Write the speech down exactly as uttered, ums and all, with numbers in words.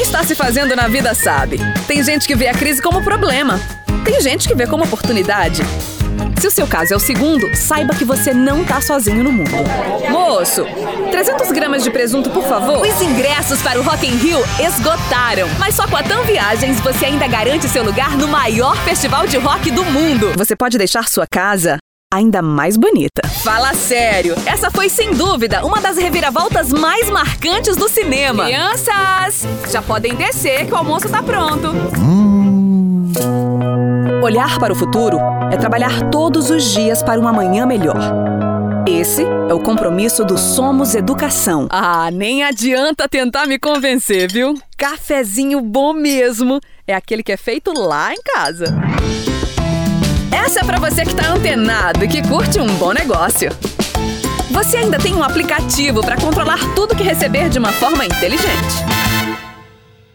está se fazendo na vida sabe. Tem gente que vê a crise como problema. Tem gente que vê como oportunidade. Se o seu caso é o segundo, saiba que você não tá sozinho no mundo. Moço, trezentas gramas de presunto, por favor. Os ingressos para o Rock in Rio esgotaram. Mas só com a TAM Viagens você ainda garante seu lugar no maior festival de rock do mundo. Você pode deixar sua casa ainda mais bonita. Fala sério, essa foi sem dúvida uma das reviravoltas mais marcantes do cinema. Crianças, já podem descer que o almoço tá pronto. Hum. Olhar para o futuro é trabalhar todos os dias para um amanhã melhor. Esse é o compromisso do Somos Educação. Ah, nem adianta tentar me convencer, viu? Cafezinho bom mesmo é aquele que é feito lá em casa. Essa é pra você que tá antenado e que curte um bom negócio. Você ainda tem um aplicativo para controlar tudo que receber de uma forma inteligente.